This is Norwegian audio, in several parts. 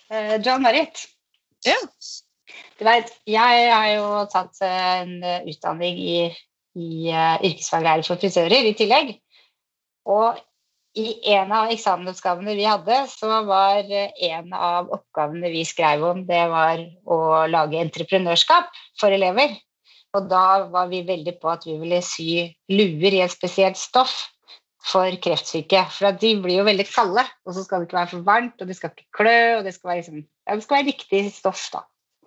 John-Marit. Ja. Du vet, jeg har jo tatt en utdanning i yrkesfaglærer for frisører i tillegg. Og i en av eksamensoppgavene vi hadde, så var en av oppgavene vi skrev om, det var å lage entreprenørskap for elever. Og da var vi veldig på at vi ville sy luer i et spesielt stoff for kreftsyke, for at de blir jo veldig kalde, og så skal det ikke være for varmt, og det skal ikke klø, og det skal være, det skal være riktig stoff da.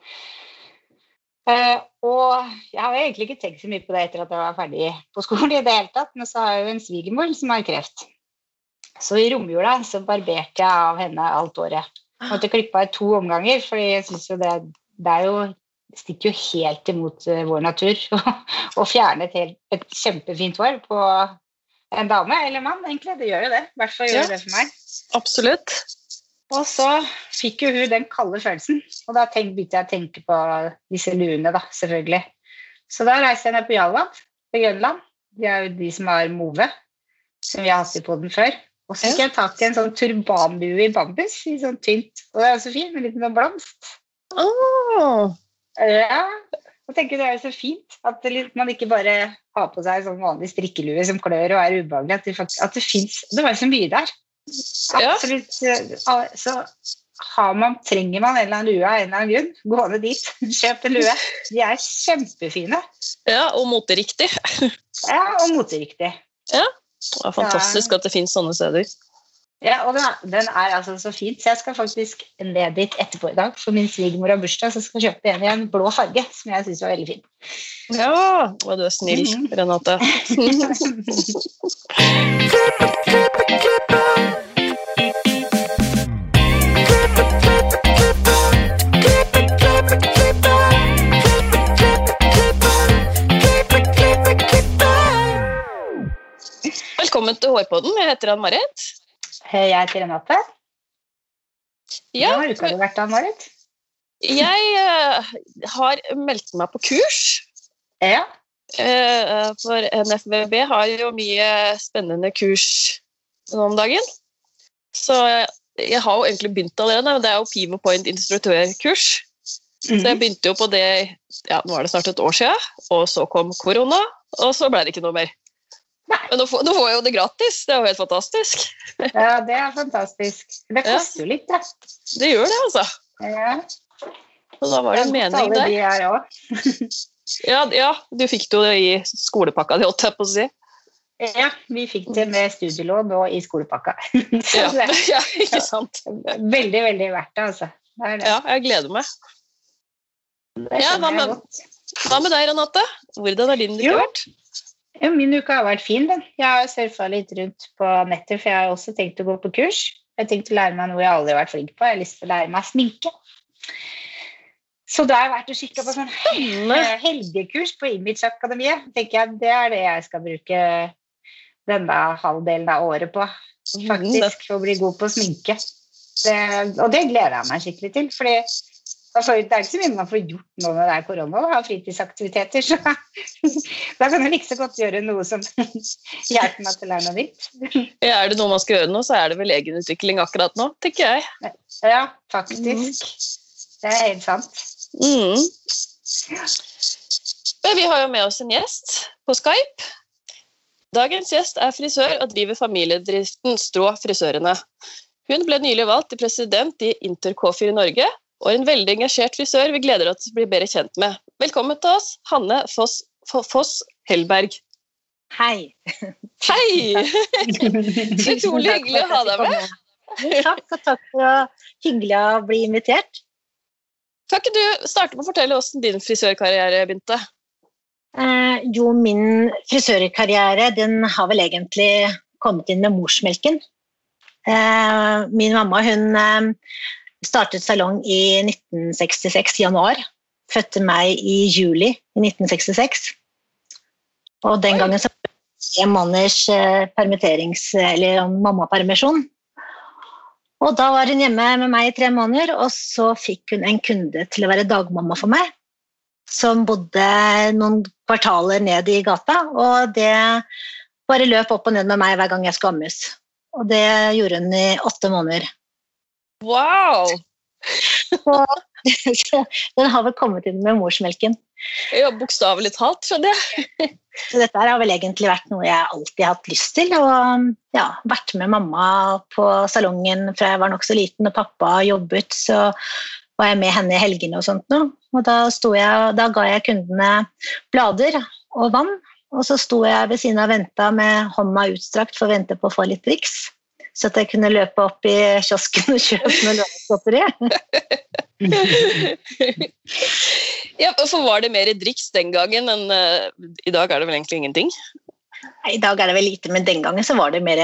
Og jeg har egentlig ikke tenkt så mye på det etter at jeg var ferdig på skolen i det hele tatt, men så har jeg jo en svigermor som har kreft. Så i romjula så barberte jeg av henne alt året. Jeg måtte klippe av 2 omganger, fordi jeg synes jo det stikker jo helt imot vår natur å fjerne et kjempefint hår på en dame eller mann, egentlig. Det gjør jo det. I hvert fall gjør det for meg. Absolutt. Og så fikk jo hun den kalde følelsen, og da begynte jeg å tenke på disse luene da, selvfølgelig. Så da reiste jeg ned på Jalland, på Grønland. De er jo de som har move, som vi har hatt i podden før. Og så fikk jeg tak i en sånn turbanlue i bambus, i sånn tynt. Og det er jo så fint, med litt noe blomst. Ja, og tenker det er jo så fint at man ikke bare har på seg sånn vanlig strikkelue som klør og er ubehagelig, at det finnes, det var jo så mye der. Absolutt, så trenger man en eller annen lue av en eller annen grunn, gå ned dit, kjøp en lue. De er kjempefine. Ja, og moteriktig. Ja, og moteriktig. Ja, det er fantastisk at det finnes sånne steder. Ja, og den er altså så fint, så jeg skal faktisk ned dit etterpå i dag, for min svigermor har bursdag, så skal jeg kjøpe en i en blå farge, som jeg synes var veldig fin. Ja, og du er snill, Renate. Velkommen til Hårpodden, jeg heter Ann-Marit. Jeg heter Renate. Ja. Hva har uka du vært, Ann-Marit? Jeg har meldt meg på kurs. Ja. For NFVB har jo mye spennende kurs nå om dagen. Så jeg har jo egentlig begynt allerede, men det er jo Pivot Point instruktørkurs. Så jeg begynte jo på det, ja, nå er det snart et år siden, og så kom korona, og så ble det ikke noe mer. Men nå får jeg jo det gratis, det er jo helt fantastisk. Ja, det er fantastisk. Det koster jo litt, da. Det gjør det, altså. Ja. Og da var det en mening der. De er også. Ja, du fikk det jo i skolepakka, det holdt jeg på å si. Ja, vi fikk det med studielån og i skolepakka. Ja, ikke sant. Veldig, veldig verdt det, altså. Det det. Ja, jeg gleder meg. Ja, hva med deg, Renate? Hvordan har din uke vært? Ja, min uke har vært fin, den. Jeg har surfet litt rundt på nettet, for jeg har også tenkt å gå på kurs. Jeg har tenkt å lære meg noe jeg aldri har vært flink på. Jeg har lyst til å lære meg sminke. Så da har jeg vært og kikket på sånn helgekurs på Image-akademiet. Tenker jeg, det er det jeg skal bruke denne halvdelen av året på. Faktisk, for å bli god på sminke. Og det gleder jeg meg skikkelig til, fordi altså, det er ikke så mye man får gjort nå når det er korona, å ha fritidsaktiviteter, så da kan jeg like så godt gjøre noe som hjelper meg til å lære noe nytt. Ja, er det noe man skal gjøre nå, så er det vel egenutvikling akkurat nå, tenker jeg. Ja, faktisk. Det er helt sant. Vi har jo med oss en gjest på Skype. Dagens gjest er frisør og driver familiedriften Strå Frisørene. Hun ble nylig valgt til president i Intercoiffure i Norge, og en veldig engasjert frisør vi gleder oss til å bli bedre kjent med. Velkommen til oss, Hanne Foss Hellberg. Hei. Hei! Utrolig hyggelig å ha deg med. Takk for hyggelig å bli invitert. Kan ikke du starte med å fortelle hvordan din frisørkarriere begynte? Jo, min frisørkarriere, den har vel egentlig kommet inn med morsmelken. Min mamma, hun startet salong i 1966, januar. Fødte meg i juli i 1966. Og den gangen så ble det 1 måneders eller mammapermisjon. Og da var hun hjemme med meg i 3 måneder, og så fikk hun en kunde til å være dagmamma for meg, som bodde noen kvartaler ned i gata, og det bare løp opp og ned med meg hver gang jeg skulle ammes. Og det gjorde hun i 8 måneder. Wow! Og, så den har vel kommet inn med morsmelken. Ja, bokstavelig talt, skjønner jeg. Så dette har vel egentlig vært noe jeg alltid har hatt lyst til, og ja, vært med mamma på salongen fra jeg var nok så liten, og pappa jobbet, så var jeg med henne i helgene og sånt nå. Og da ga jeg kundene blader og vann, og så sto jeg ved siden av venta med hånda utstrakt for å vente på å få litt driks, så at jeg kunne løpe opp i kiosken og kjøpe noe lønnsgodteri. Ja, for var det mer driks den gangen enn i dag er det vel egentlig ingenting? I dag er det vel lite, men den gangen så var det mer,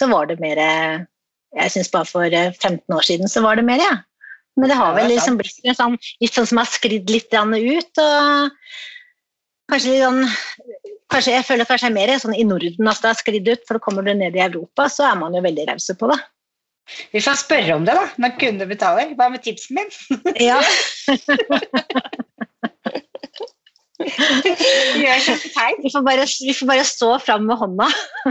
jeg synes bare for 15 år siden så var det mer, ja. Men det har vel liksom blitt litt sånn som har skridd litt ut, og kanskje jeg føler kanskje jeg mer sånn i Norden at det har skridd ut, for kommer du ned i Europa, så er man jo veldig rause på det. Vi får spørre om det da, når kunder betaler. Hva med tipsen min? Ja. Gjør sånn tegn. Vi får bare stå frem med hånda.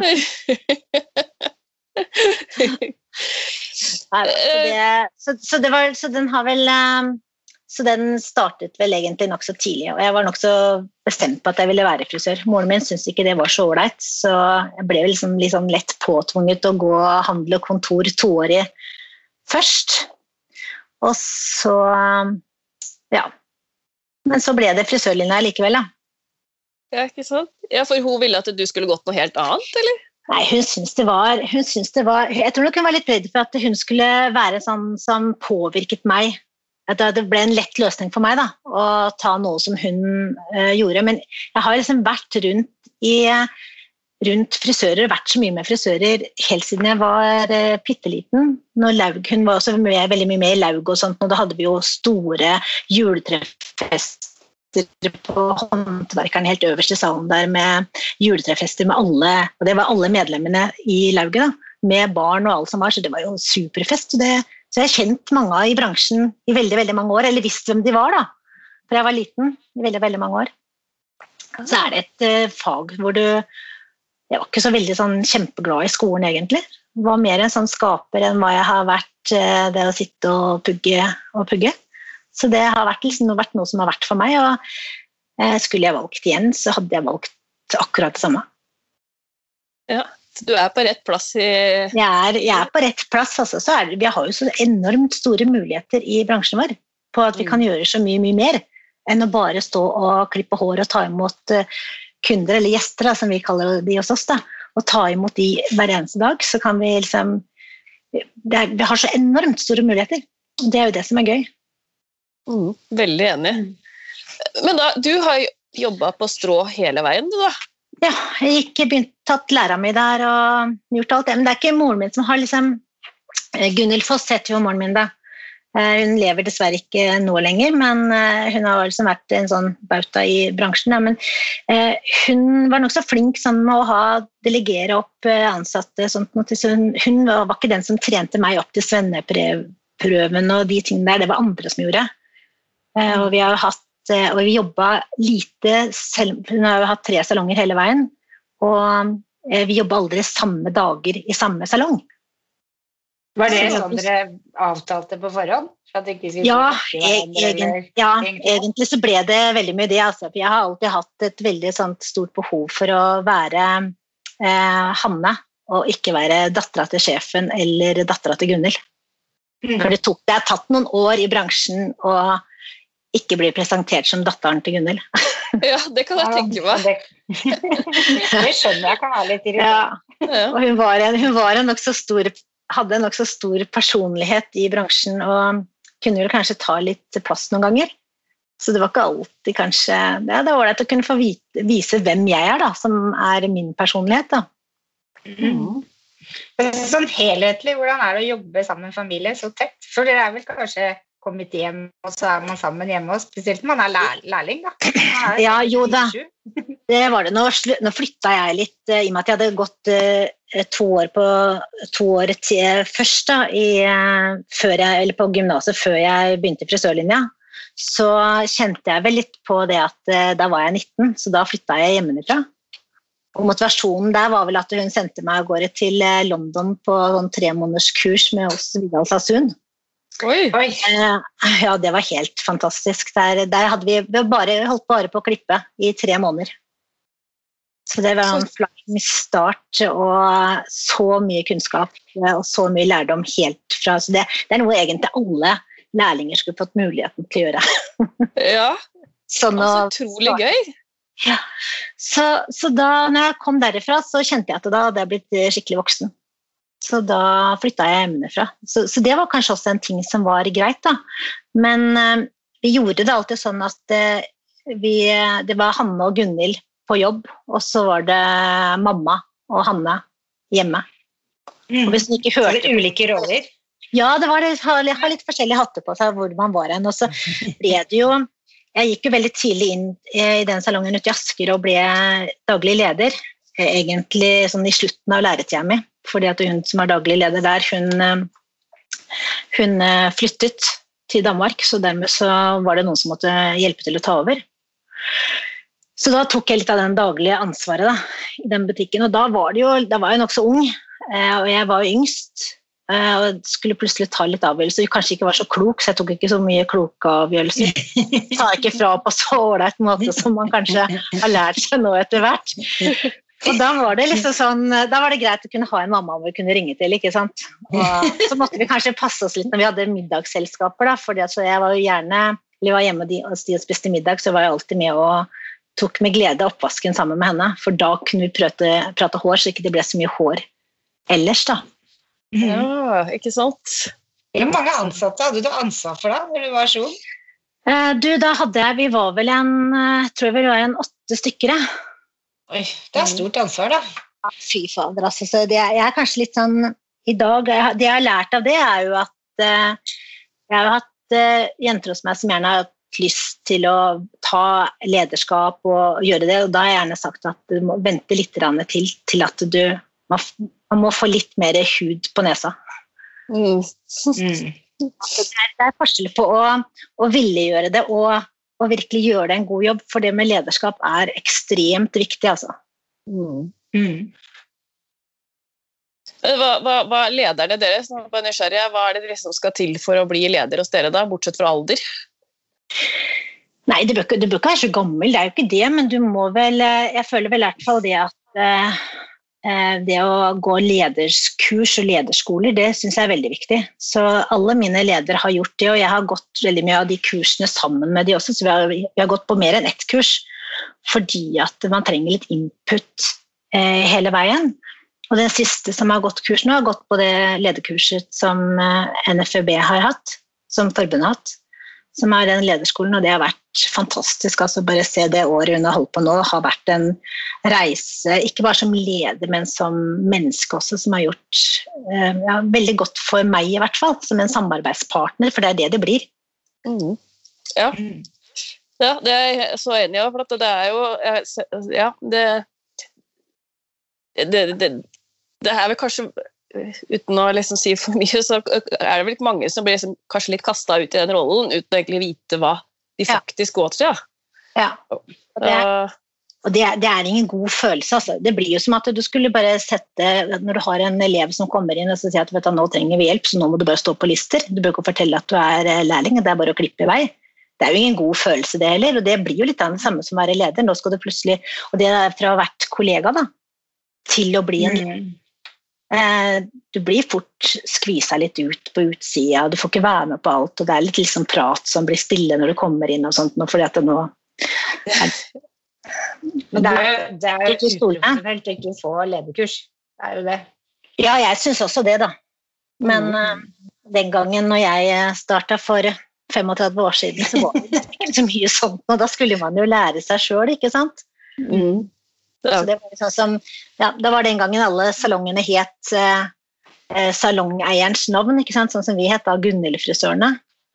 Så den startet vel egentlig nok så tidlig, og jeg var nok så bestemt på at jeg ville være frisør. Moren min syntes ikke det var så ålreit, så jeg ble liksom lett påtvunget å gå og handle kontor 2-årig først. Og så, ja. Men så ble det frisørlinja likevel, da. Ja, ikke sant? Ja, for hun ville at du skulle gått noe helt annet, eller? Nei, hun syntes det var, jeg tror nok hun var litt redd for at hun skulle være sånn som påvirket meg. At det ble en lett løsning for meg da, å ta noe som hun gjorde. Men jeg har liksom vært rundt frisører, vært så mye med frisører helt siden jeg var pitteliten. Hun var også veldig mye med i laug og sånt, og da hadde vi jo store juletrefester på håndverkeren helt øverst i salen der med juletrefester med alle, og det var alle medlemmene i lauget da, med barn og alt som var, så det var jo superfest. Så jeg har kjent mange i bransjen i veldig, veldig mange år, eller visst hvem de var da, for jeg var liten i veldig, veldig mange år. Så er det et fag hvor jeg var ikke så veldig sånn kjempeglad i skolen egentlig. Det var mer en sånn skaper enn hva jeg har vært det å sitte og pugge. Så det har vært noe som har vært for meg, og skulle jeg valgt igjen, så hadde jeg valgt akkurat det samme. Ja, så du er på rett plass i... Jeg er på rett plass, altså. Vi har jo så enormt store muligheter i bransjen vår, på at vi kan gjøre så mye, mye mer, enn å bare stå og klippe hår og ta imot kunder, eller gjester, da, som vi kaller de hos oss, da, og ta imot de hver eneste dag, så kan vi liksom... Vi har så enormt store muligheter, og det er jo det som er gøy. Veldig enig. Men da, du har jobbet på strå hele veien, du da? Ja, jeg gikk tatt læra mi der og gjort alt det, men det er ikke moren min som har liksom... Gunnhild Foss heter jo moren min da. Hun lever dessverre ikke nå lenger, men hun har liksom vært en sånn bauta i bransjen. Ja, men hun var nok så flink sånn, med å delegere opp ansatte. Sånt, hun var ikke den som trente meg opp til svenneprøven og de tingene der, det var andre som gjorde. Og vi jobbet lite, hun har jo hatt 3 salonger hele veien, og vi jobbet aldri samme dager i samme salong. Var det sånn dere avtalte på forhånd? Ja, egentlig så ble det veldig mye det, altså, for jeg har alltid hatt et veldig sånt stort behov for å være Hanne, og ikke være datteren til sjefen eller datteren til Gunnhild. For det har tatt noen år i bransjen og ikke bli presentert som datteren til Gunnhild. Ja, det kan jeg tenke meg. Det skjønner jeg kan være litt irriterende. Ja, og hun hadde en nok så stor personlighet i bransjen, og kunne vel kanskje ta litt plass noen ganger. Så det var ikke alltid kanskje... Det var ålreit å kunne få vise hvem jeg er da, som er min personlighet da. Sånn helhetlig, hvordan er det å jobbe sammen med familie så tett? For dere er vel kanskje kommet hjem, og så er man sammen hjemme, og spesielt når man er lærling da. Ja, jo da. Det var det. Nå flyttet jeg litt, i og med at jeg hadde gått 2 år først da, på gymnaset før jeg begynte i frisørlinja. Så kjente jeg vel litt på det at da var jeg 19, så da flyttet jeg hjemmefra. Og motivasjonen der var vel at hun sendte meg av gårde til London på 3 måneders kurs med oss Vidal Sassoon. Oi. Ja, det var helt fantastisk. Der hadde vi holdt bare på å klippe i 3 måneder. Så det var en flying start, og så mye kunnskap, og så mye lærdom helt fra. Så det noe egentlig alle lærlinger skulle fått muligheten til å gjøre. Ja, sånn altså utrolig gøy. Ja, så da når jeg kom derifra, så kjente jeg at da hadde jeg blitt skikkelig voksen. Så da flyttet jeg hjemmefra. Så det var kanskje også en ting som var greit da. Men vi gjorde det alltid sånn at det var Hanne og Gunhild på jobb, og så var det mamma og Hanne hjemme. Og hvis du ikke hørte... Så litt ulike roller? Ja, det var det. Jeg har litt forskjellige hatter på seg hvor man var hen, og så ble det jo... Jeg gikk jo veldig tidlig inn i den salongen ute i Asker og ble daglig leder, egentlig sånn i slutten av læretida mi, fordi at hun som er daglig leder der, hun flyttet til Danmark, så dermed så var det noen som måtte hjelpe til å ta over. Så da tok jeg litt av den daglige ansvaret da, i den butikken, og da var jeg nok så ung, og jeg var jo yngst, og skulle plutselig ta litt avgjørelser, kanskje ikke var så klok, så jeg tok ikke så mye kloke avgjørelser. Jeg tar ikke fra på så ålreit måte som man kanskje har lært seg nå etter hvert. Og da var det liksom sånn, da var det greit å kunne ha en mamma vi kunne ringe til, ikke sant? Og så måtte vi kanskje passe oss litt når vi hadde middagsselskaper da, fordi altså jeg var jo gjerne, eller var hjemme og spiste middag, så var jeg alltid med og tok med glede oppvasken sammen med henne, for da kunne vi prate hår, så ikke det ble så mye hår ellers da. Ja, ikke sant? Hvor mange ansatte hadde du ansvar for da, når du var så ung? Da vi var vel tror vi var 8 stykker. Oi, det stort ansvar da. Ja, fy fader, altså. Så jeg er kanskje litt sånn, i dag, det jeg har lært av det jo at jeg har hatt jenter hos meg som gjerne har lyst til å ta lederskap og gjøre det, og da har jeg gjerne sagt at du må vente litt til at man må få litt mer hud på nesa. Det forskjell på å ville gjøre det og virkelig gjøre det en god jobb, for det med lederskap ekstremt viktig, altså. Hva lederne deres, på nysgjerrige, hva det liksom skal til for å bli leder hos dere da, bortsett fra alder? Nei, du bør ikke være så gammel, det jo ikke det, men du må vel, jeg føler vel i hvert fall det at det å gå lederskurs og lederskoler, det synes jeg veldig viktig. Så alle mine ledere har gjort det, og jeg har gått veldig mye av de kursene sammen med de også, så vi har gått på mer enn ett kurs, fordi at man trenger litt input hele veien. Og den siste som har gått kurs nå, har gått på det lederkurset som NFB har hatt, som forbundet har hatt, som den lederskolen, og det har vært fantastisk, altså bare se det året hun har holdt på nå, har vært en reise, ikke bare som leder, men som menneske også, som har gjort veldig godt for meg i hvert fall, som en samarbeidspartner, for det det blir. Ja, det jeg så enig i, for det jo, det vel kanskje, uten å liksom si for mye, så det vel ikke mange som blir liksom kanskje litt kastet ut i den rollen, uten å egentlig vite hva de faktisk går til. Ja, og det ingen god følelse, altså. Det blir jo som at du skulle bare sette, når du har en elev som kommer inn og sier at vet du, nå trenger vi hjelp, så nå må du bare stå på lister. Du bør ikke fortelle at du lærling, det bare å klippe i vei. Det jo ingen god følelse det heller, og det blir jo litt av det samme som å være leder. Nå skal du plutselig, og det fra å ha vært kollega da, til å bli en du blir fort skviset litt ut på utsida, du får ikke være med på alt, og det litt liksom prat som blir stille når du kommer inn og sånt, fordi at det nå Men det jo uprofesjonelt å ikke få lederkurs, det jo det. Ja, jeg synes også det da, men den gangen når jeg startet for 35 år siden, så var det ikke så mye sånt, og da skulle man jo lære seg selv, ikke sant? Så det var sånn som, da var det en gang alle salongene het salongeierens navn, ikke sant? Sånn som vi het da, Gunhild-frisørene.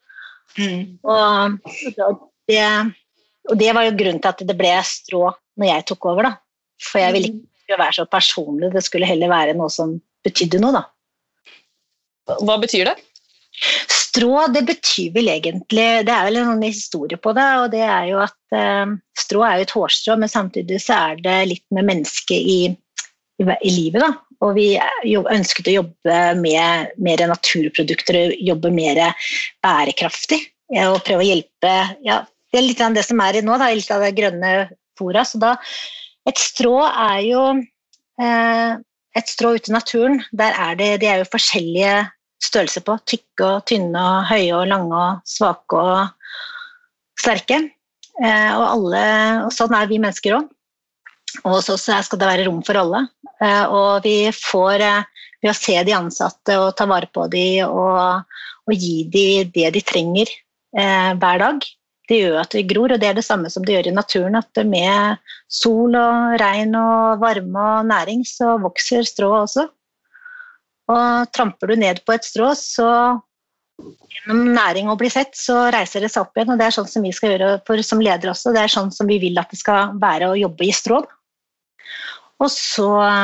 Og det var jo grunnen til at det ble strå når jeg tok over da, for jeg ville ikke være så personlig, det skulle heller være noe som betydde noe da. Hva betyr det? Strå, det betyr vel egentlig, det vel en historie på det, og det jo at strå jo et hårstrå, men samtidig så det litt med mennesket i livet da, og vi ønsket å jobbe med mer naturprodukter og jobbe mer bærekraftig og prøve å hjelpe, det litt av det som i nå, da, litt av det grønne fora, så da et strå jo et strå ute i naturen, der det jo forskjellige størrelser på, tykke og tynne og høye og lange og svake og sterke, og sånn vi mennesker også. Og hos oss skal det være rom for alle, og vi får ved å se de ansatte og ta vare på de og gi de det de trenger hver dag. Det gjør at det gror, og det det samme som det gjør i naturen, at med sol og regn og varme og næring så vokser strå også. Og tramper du ned på et strå, så gjennom næring og bli sett, så reiser det seg opp igjen, og det sånn som vi skal gjøre som ledere også, det sånn som vi vil at det skal være å jobbe i strå. Og så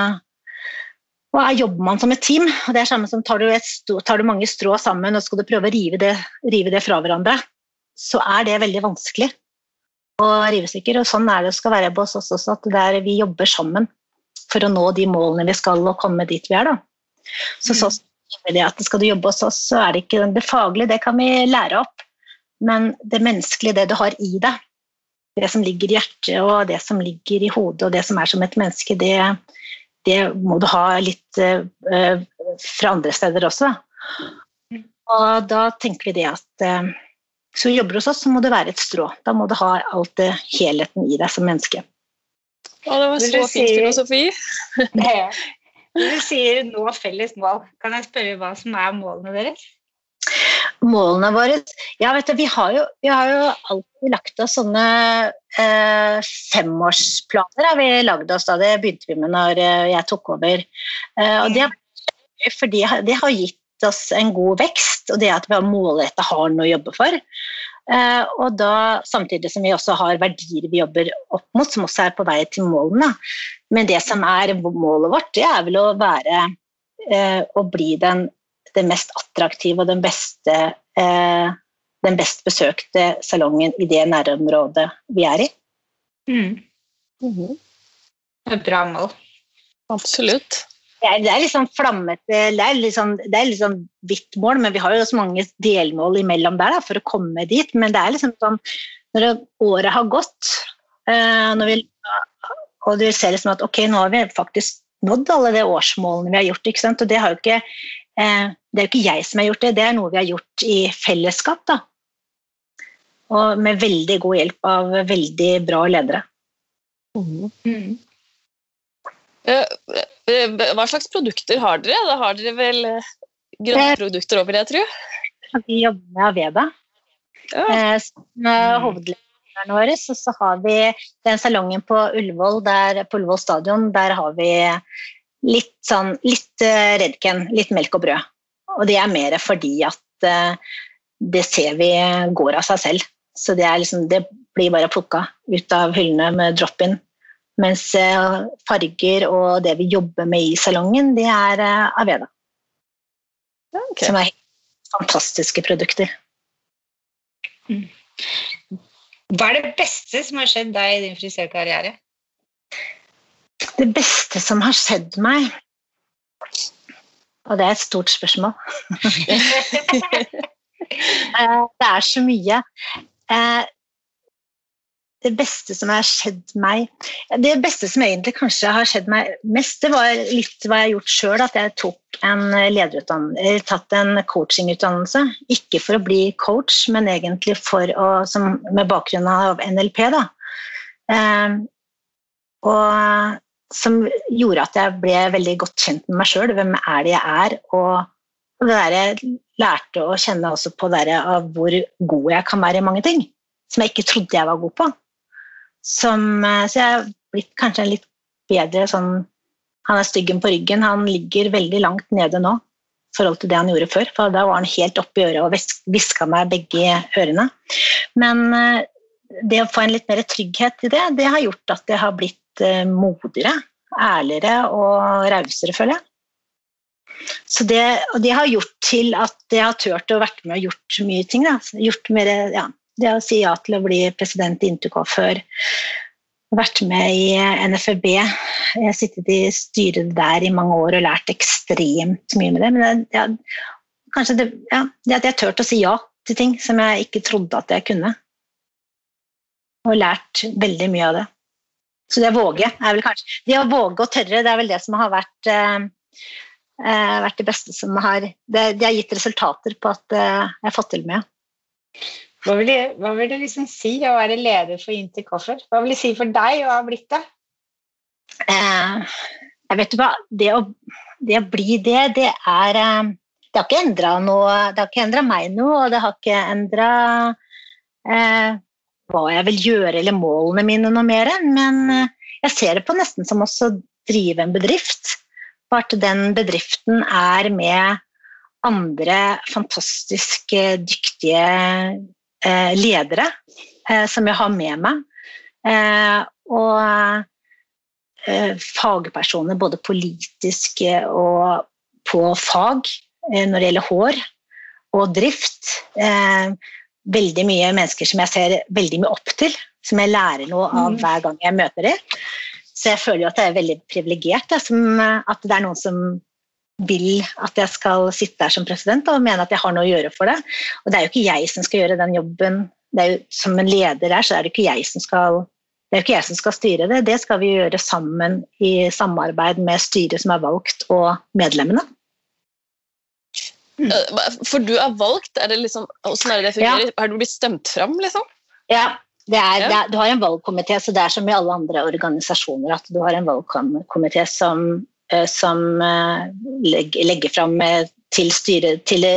jobber man som et team, og det samme som tar du mange strå sammen og skal du prøve å rive det fra hverandre, så det veldig vanskelig å rive stykker, og sånn det skal være på oss også, at vi jobber sammen for å nå de målene vi skal og komme dit vi da. Så det at skal du jobbe hos oss, så det ikke det faglige, det kan vi lære opp, men det menneskelige, det du har i deg, det som ligger i hjertet og det som ligger i hodet og det som som et menneske, det må du ha litt fra andre steder også. Og da tenker vi det at så jobber du hos oss, så må det være et strå. Da må du ha alt helheten i deg som menneske. Ja, det var så fint filosofi. Du sier nå felles mål. Kan jeg spørre hva som målene deres? Målene våre, vet du, vi har jo alltid lagt oss sånne 5-årsplaner, vi lagde oss da, det begynte vi med når jeg tok over, og det fordi det har gitt oss en god vekst, og det at vi har målrettet har noe å jobbe for, og da samtidig som vi også har verdier vi jobber opp mot, som også på vei til målene, men det som målet vårt, det vel å være, å bli den mest attraktive og den best besøkte salongen i det nærområdet vi i. Et bra mål. Absolutt. Det litt sånn flammete, det litt sånn vidt mål, men vi har jo så mange delmål imellom der da, for å komme dit, men det liksom sånn, når året har gått, og du ser liksom at ok, nå har vi faktisk nådd alle de årsmålene vi har gjort, ikke sant? Og det har jo ikke det jo ikke jeg som har gjort det, det noe vi har gjort i fellesskap da. Og med veldig god hjelp av veldig bra ledere. Hva slags produkter har dere? Da har dere vel grønne produkter over det, tror jeg? Vi jobber med Aveda. Med hovedlederne våre, så har vi den salongen på Ullevål, på Ullevål stadion, der har vi litt redken, litt melk og brød. Og det mer fordi at det ser vi går av seg selv. Så det det blir bare plukket ut av hyllene med drop-in. Mens farger og det vi jobber med i salongen, det Aveda. Okay. Som helt fantastiske produkter. Hva det beste som har skjedd deg i din frisørkarriere? Det beste som har skjedd meg, og det et stort spørsmål. Det så mye. Det beste som har skjedd meg, det beste som egentlig kanskje har skjedd meg mest, det var litt hva jeg har gjort selv, at jeg tok tatt en coachingutdannelse, ikke for å bli coach, men egentlig med bakgrunn av NLP da. Og som gjorde at jeg ble veldig godt kjent med meg selv, hvem det jeg og det der jeg lærte å kjenne også på det av hvor god jeg kan være i mange ting, som jeg ikke trodde jeg var god på. Så jeg har blitt kanskje litt bedre, han styggen på ryggen, han ligger veldig langt nede nå, i forhold til det han gjorde før, for da var han helt oppe i øret og visket meg begge ørene. Men det å få en litt mer trygghet i det har gjort at jeg har blitt modigere, ærligere og rausere, føler jeg. Så det har gjort til at jeg har tørt å vært med og gjort mye ting. Da. Gjort mer, det å si ja til å bli president i Interco før. vært med i NFB. Jeg har sittet i styret der i mange år og lært ekstremt mye med det. Men kanskje det at jeg tørte å si ja til ting som jeg ikke trodde at jeg kunne. Og lært veldig mye av det. Så det å våge er vel kanskje... Det å våge og tørre, det er vel det som har vært det beste som har... Det har gitt resultater på at jeg har fått til med. Hva vil det liksom si å være leder for Intercoffee? Hva vil det si for deg å ha blitt det? Jeg vet hva, det å bli det har ikke endret noe, det har ikke endret meg noe, og det har ikke endret hva jeg vil gjøre, eller målene mine noe mer, men jeg ser det på nesten som også å drive en bedrift, bare at den bedriften er med andre fantastisk dyktige ledere som jeg har med meg, og fagpersoner, både politiske og på fag, når det gjelder hår og drift. Veldig mye mennesker som jeg ser veldig mye opp til, som jeg lærer noe av hver gang jeg møter dem. Så jeg føler jo at jeg er veldig privilegert, at det er noen som vil at jeg skal sitte der som president og mene at jeg har noe å gjøre for det. Og det er jo ikke jeg som skal gjøre den jobben. Det er jo, som en leder der, så er det ikke jeg som skal styre det. Det skal vi gjøre sammen i samarbeid med styret som er valgt og medlemmene. For du er valgt, er det liksom, hvordan er det fungerer? Ja. Har du blitt stemt frem, liksom? Ja, du har en valgkomité, så det er som i alle andre organisasjoner, at du har en valgkomité som legger frem til styret,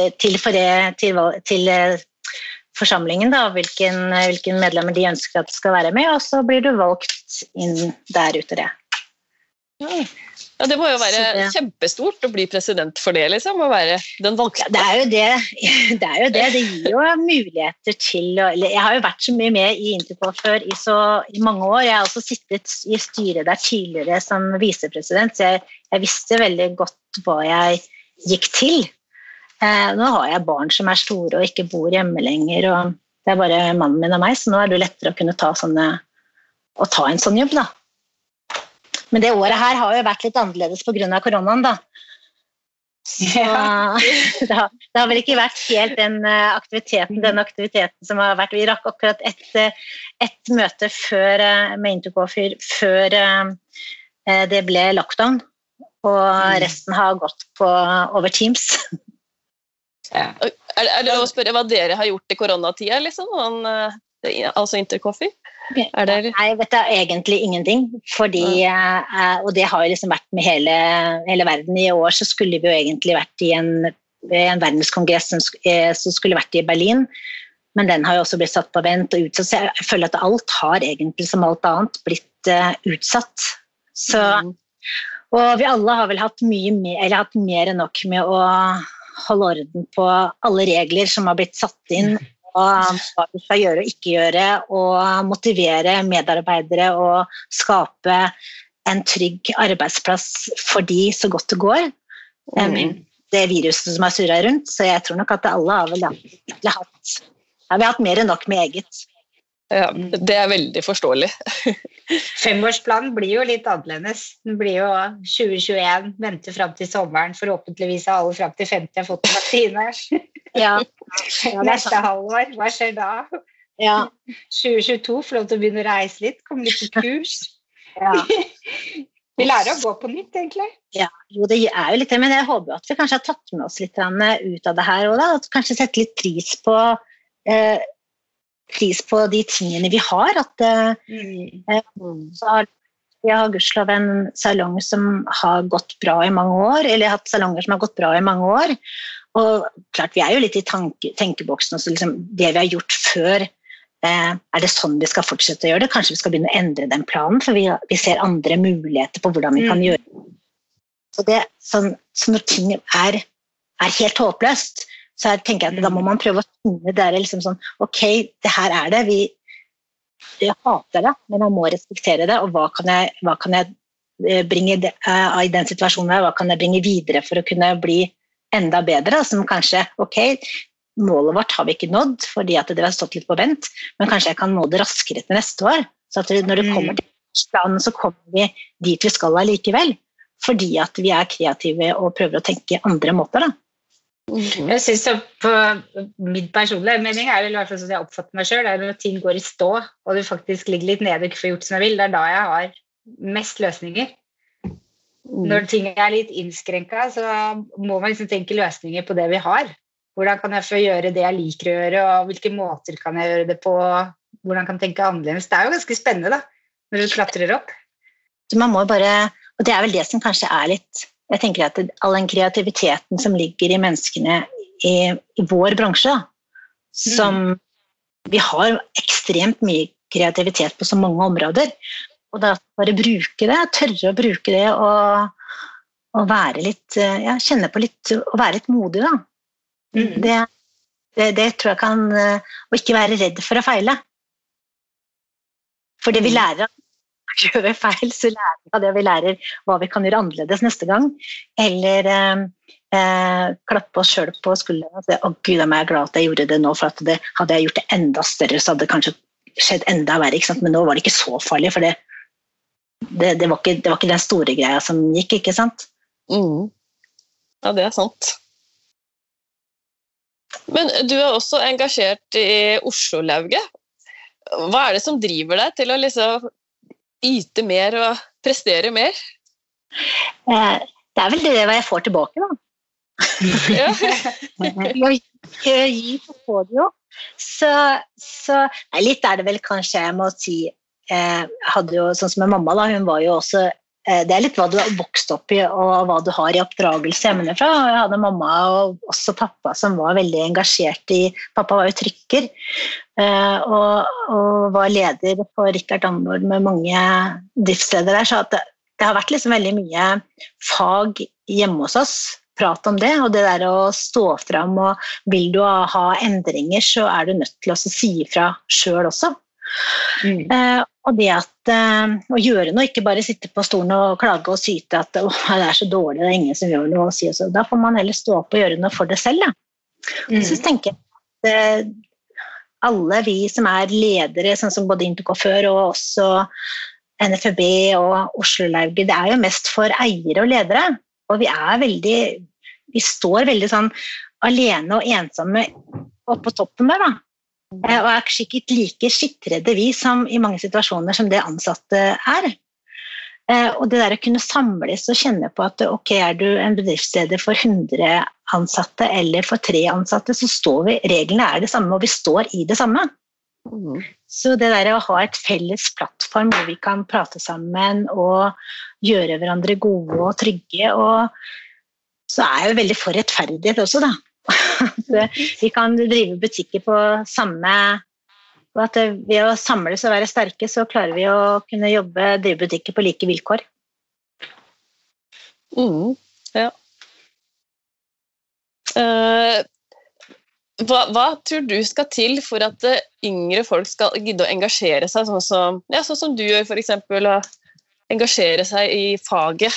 til forsamlingen da, hvilken medlemmer de ønsker at det skal være med, og så blir du valgt inn der ute det. Ja, det må jo være kjempestort å bli president for det, liksom, å være den valgte. Ja, det er jo det gir jo muligheter til, jeg har jo vært så mye med i Intercoffee i mange år, jeg har også sittet i styret der tidligere som visepresident, så jeg visste veldig godt hva jeg gikk til. Nå har jeg barn som er store og ikke bor hjemme lenger, og det er bare mannen min og meg, så nå er det lettere å kunne ta en sånn jobb da. Men det året her har jo vært litt annerledes på grunn av koronaen da. Så det har vel ikke vært helt den aktiviteten som har vært. Vi rakk akkurat et møte med Intercoffee før det ble lockdown, og resten har gått over Teams. Ja. Er det å spørre hva dere har gjort i koronatida, liksom? Altså Intercoffee? Nei, vet du, egentlig ingenting, fordi, og det har jo liksom vært med hele verden. I år så skulle vi jo egentlig vært i en verdenskongress som skulle vært i Berlin, men den har jo også blitt satt på vent og utsatt, så jeg føler at alt har egentlig som alt annet blitt utsatt. Så, og vi alle har vel hatt hatt mer enn nok med å holde orden på alle regler som har blitt satt inn, og hva vi skal gjøre og ikke gjøre, og motivere medarbeidere og skape en trygg arbeidsplass for de så godt det går. Det viruset som har surret rundt, så jeg tror nok at alle har vel vi har hatt mer enn nok med eget. Ja, det er veldig forståelig. 5-årsplanen blir jo litt annerledes. Den blir jo 2021, venter frem til sommeren, forhåpentligvis har alle frem til 50 har fått en vaksine. Ja. Neste halvår, hva skjer da? Ja. 2022, får lov til å begynne å reise litt, komme litt på kurs. Ja. Vi lærer å gå på nytt, egentlig. Ja, jo, det er jo litt det, men jeg håper at vi kanskje har tatt med oss litt ut av det her, og da, at kanskje sette litt pris på de tingene vi har, at vi har gudskjelov en salong som har gått bra i mange år, eller jeg har hatt salonger som har gått bra i mange år, og klart vi er jo litt i tenkeboksen, så liksom, det vi har gjort før, er det sånn vi skal fortsette å gjøre det? Kanskje vi skal begynne å endre den planen, for vi ser andre muligheter på hvordan vi kan gjøre det. Så det, så når ting er helt håpløst, så tenker jeg at da må man prøve å finne det liksom sånn, ok, det her er det, jeg hater det, men man må respektere det, og hva kan jeg bringe i den situasjonen, hva kan jeg bringe videre for å kunne bli enda bedre, som kanskje, ok, målet vårt har vi ikke nådd, fordi at det har stått litt på vent, men kanskje jeg kan nå det raskere til neste år, så at når det kommer til planen så kommer vi dit vi skal allikevel, fordi at vi kreative og prøver å tenke andre måter da. Jeg synes så på min personlige mening det i hvert fall sånn jeg oppfatter meg selv, når ting går i stå, og du faktisk ligger litt nede og ikke får gjort som jeg vil, det da jeg har mest løsninger. Når ting litt innskrenket, så må man liksom tenke løsninger på det vi har. Hvordan kan jeg få gjøre det jeg liker å gjøre, og hvilke måter kan jeg gjøre det på, hvordan kan jeg tenke annerledes. Det jo ganske spennende da, når du klatrer opp. Så man må bare, og det vel det som kanskje litt, jeg tenker at all den kreativiteten som ligger i menneskene i vår bransje, da, som vi har ekstremt mye kreativitet på så mange områder, og da bare bruke det, tørre å bruke det, og være litt, kjenne på litt, og være litt modig da. Det tror jeg kan, og ikke være redd for å feile. For det vi lærer gjør vi feil, så lærer vi av det vi lærer hva vi kan gjøre annerledes neste gang, eller klappe oss selv på skulderen og si, Gud, jeg glad at jeg gjorde det nå, for at hadde jeg gjort det enda større, så hadde det kanskje skjedd enda verre, ikke sant? Men nå var det ikke så farlig, for det var ikke den store greia som gikk, ikke sant? Ja, det sant. Men du også engasjert i Oslo-lauget. Hva det som driver deg til å liksom yte mer og prestere mer? Det vel det hva jeg får tilbake da. Gi på det jo. Så litt det vel kanskje jeg må si, hadde jo, sånn som med mamma da, hun var jo også, det litt hva du har vokst opp i og hva du har i oppdragelse hjemmefra. Jeg hadde mamma og også pappa som var veldig engasjert i, pappa var jo trykker, og var leder for Richard Danvord med mange driftsledere der, så at det har vært liksom veldig mye fag hjemme hos oss, prat om det, og det der å stå frem, og vil du ha endringer, så du nødt til å si ifra selv også. Og det at å gjøre noe, ikke bare sitte på stolen og klage og syte at det så dårlig, det ingen som gjør noe, og si så. Da får man heller stå opp og gjøre noe for det selv. Da. Så tenker jeg at alle vi som ledere, sånn som både Interco før og også NFB og Oslo-lauget, det jo mest for eiere og ledere, og vi står veldig sånn alene og ensomme oppe på toppen der da. Og sikkert like skittredde vi som i mange situasjoner som det ansatte og det der å kunne samles og kjenne på at ok, du en bedriftsleder for 100 ansatte eller for 3 ansatte, så står vi, reglene det samme og vi står i det samme. Så det der å ha et felles plattform hvor vi kan prate sammen og gjøre hverandre gode og trygge, og så jo veldig for rettferdighet også da. Vi kan drive butikker på samme, og at ved å samles og være sterke så klarer vi å kunne drive butikker på like vilkår. Ja. Hva tror du skal til for at yngre folk skal gidde å engasjere seg sånn som du gjør for eksempel, å engasjere seg i faget?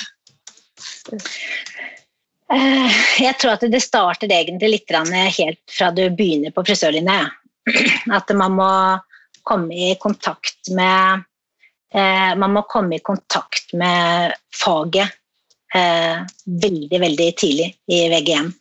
Jeg tror at det starter egentlig litt helt fra du begynner på frisørlinje. At man må komme i kontakt med faget veldig, veldig tidlig i VGM.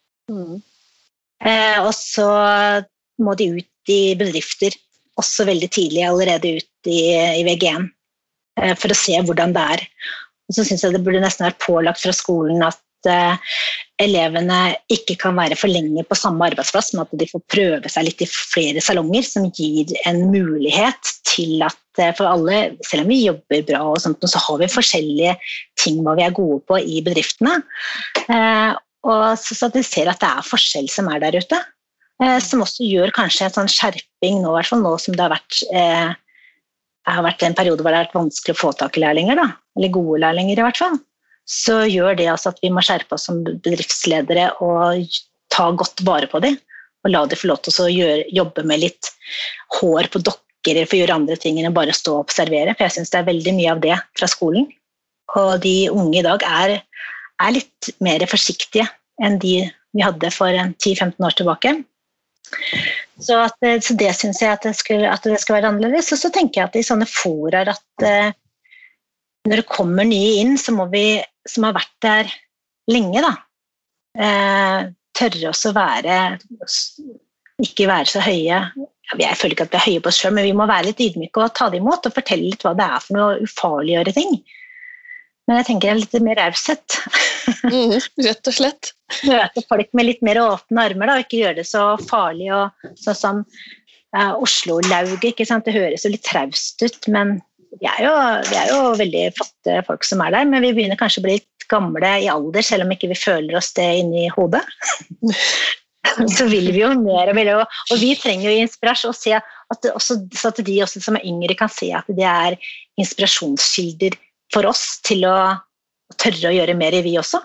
Og så må de ut i bedrifter også veldig tidlig, allerede ut i VGM, for å se hvordan det Og så synes jeg det burde nesten være pålagt fra skolen at elevene ikke kan være for lenge på samme arbeidsplass, men at de får prøve seg litt i flere salonger som gir en mulighet til at for alle, selv om vi jobber bra og sånt, så har vi forskjellige ting hva vi gode på i bedriftene, og så at de ser at det forskjell som der ute, som også gjør kanskje en sånn skjerping nå, i hvert fall nå som det har vært en periode hvor det har vært vanskelig å få tak i lærlinger da, eller gode lærlinger i hvert fall. Så gjør det altså at vi må skjerpe oss som bedriftsledere og ta godt vare på dem, og la dem få lov til å jobbe med litt hår på dokker, for å gjøre andre ting enn å bare stå og observere, for jeg synes det veldig mye av det fra skolen. Og de unge i dag litt mer forsiktige enn de vi hadde for 10-15 år tilbake. Så det synes jeg at det skal være annerledes, og så tenker jeg at i sånne forer at når det kommer nye inn, så må vi, som har vært der lenge da, tørre også ikke være så høye. Jeg føler ikke at vi er høye på oss selv, men vi må være litt ydmyke og ta det imot og fortelle litt hva det for noe ufarliggjøre ting. Men jeg tenker litt mer raushet. Rett og slett. Møte folk med litt mer åpne armer da, og ikke gjøre det så farlig, og sånn som Oslo-lauget, ikke sant? Det høres jo litt traust ut, men vi er jo veldig flotte folk som der, men vi begynner kanskje å bli litt gamle i alder, selv om ikke vi føler oss det inni hodet. Så vil vi jo mer og vi trenger jo inspirasjon, og se at så at de også som yngre kan se at det inspirasjonskilder for oss til å tørre å gjøre mer i vi også.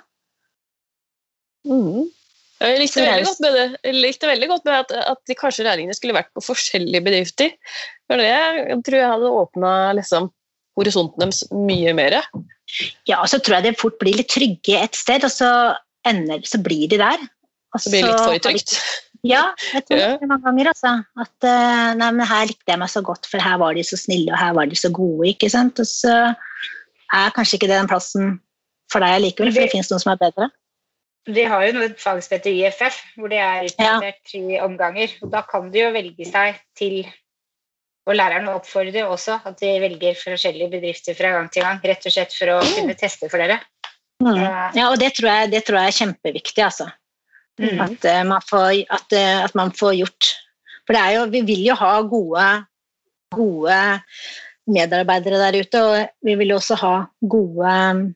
Jeg likte veldig godt med at de kanskje lærlingene skulle vært på forskjellige bedrifter. For det jeg tror jeg hadde åpnet liksom, horisonten deres mye mer. Ja, og så tror jeg det fort blir litt trygge et sted, og så blir de der. Så blir det litt for trygt. Ja, jeg tror det mange ganger altså, at nei, men her likte jeg meg så godt, for her var de så snille, og her var de så gode, ikke sant? Og så kanskje ikke det den plassen for deg likevel, for det finnes noen som bedre. Vi har jo et fag som heter IFF, hvor det utdelt 3 omganger, og da kan de jo velge seg til, og lærerne oppfordrer også, at de velger forskjellige bedrifter fra gang til gang, rett og slett for å kunne teste for dere. Ja, og det tror jeg kjempeviktig, altså. At man får gjort, for det jo, vi vil jo ha gode medarbeidere der ute, og vi vil også ha gode,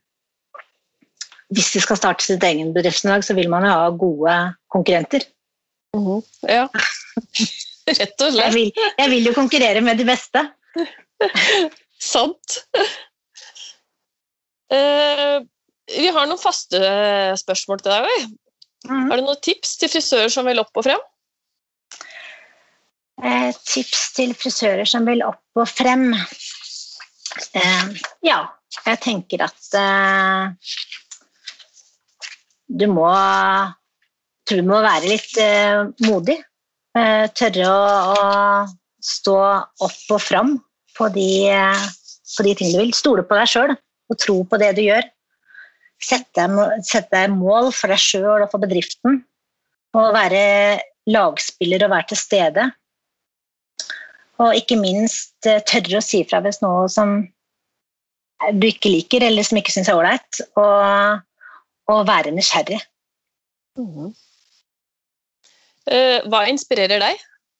hvis vi skal starte sitt egen bedriftsdag, så vil man jo ha gode konkurrenter. Ja, rett og slett. Jeg vil jo konkurrere med de beste. Sant. Vi har noen faste spørsmål til deg, vi. Har du noen tips til frisører som vil opp og frem? Tips til frisører som vil opp og frem? Ja, jeg tenker at du må være litt modig. Tørre å stå opp og frem på de tingene du vil. Stole på deg selv og tro på det du gjør. Sett deg mål for deg selv og for bedriften, og være lagspiller og være til stede. Og ikke minst tørre å si fra hvis noe som du ikke liker, eller som ikke synes ålreit, og være nysgjerrig. Hva inspirerer deg?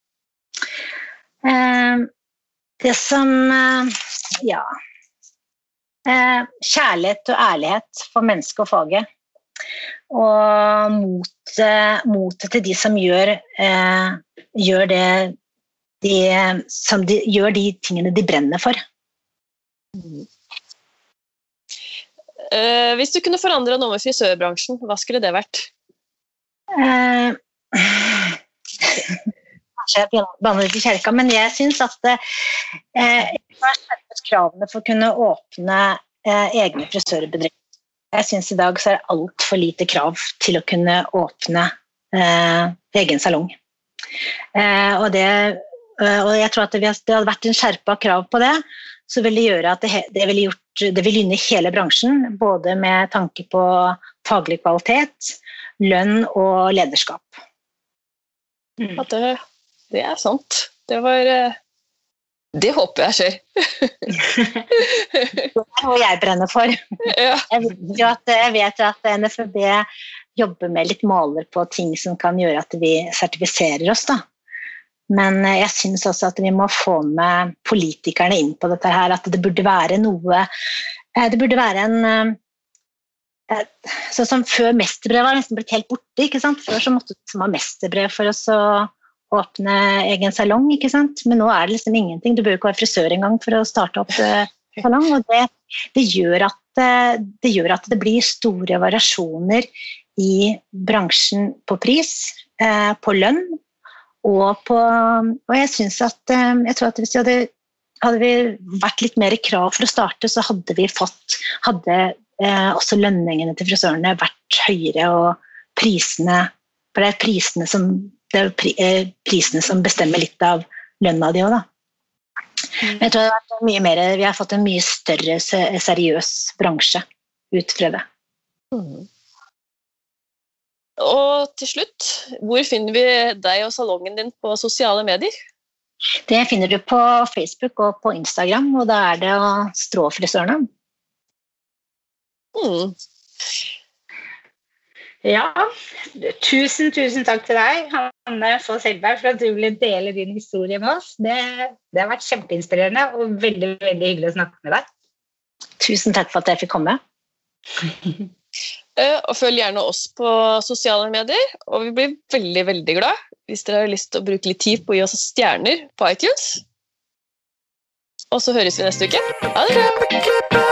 Det som, ja... kjærlighet og ærlighet for mennesket og faget, og motet til de som gjør de tingene de brenner for. Hvis du kunne forandre noe med frisørbransjen, hva skulle det vært? Kanskje jeg banner litt i kjerka, men jeg synes at jeg har skjerpet kravene for å kunne åpne egne frisørbedrifter. Jeg synes i dag så det alt for lite krav til å kunne åpne egen salong. Og jeg tror at det hadde vært en skjerpet krav på det, så vil det gjøre at det vil gynne hele bransjen, både med tanke på faglig kvalitet, lønn og lederskap. At det sant. Det håper jeg skjer. Det hva jeg brenner for. Ja. Jeg vet at NFB jobber med litt måler på ting som kan gjøre at vi sertifiserer oss da. Men jeg synes også at vi må få med politikerne inn på dette her, at det burde være en sånn som før mesterbrev var nesten blitt helt borte, ikke sant? Før så måtte du ha mesterbrev for oss å åpne egen salong, ikke sant? Men nå det liksom ingenting, du bør ikke være frisør engang for å starte opp salong, og det gjør at det blir store variasjoner i bransjen på pris, på lønn, og jeg synes at jeg tror at hvis hadde vi vært litt mer krav for å starte, så hadde også lønningene til frisørene vært høyere, og prisene, for det prisene som bestemmer litt av lønna de også da. Men jeg tror det har vært mye mer, vi har fått en mye større, seriøs bransje ut fra det. Og til slutt, hvor finner vi deg og salongen din på sosiale medier? Det finner du på Facebook og på Instagram, og da det Stråfrisørene. Ja, tusen takk til deg, Hanne Foss Hellberg, for at du ville dele din historie med oss. Det har vært kjempeinspirerende og veldig, veldig hyggelig å snakke med deg. Tusen takk for at jeg fikk komme. Og følg gjerne oss på sosiale medier, og vi blir veldig, veldig glad hvis dere har lyst til å bruke litt tid på å gi oss stjerner på iTunes. Og så høres vi neste uke. Ha det bra!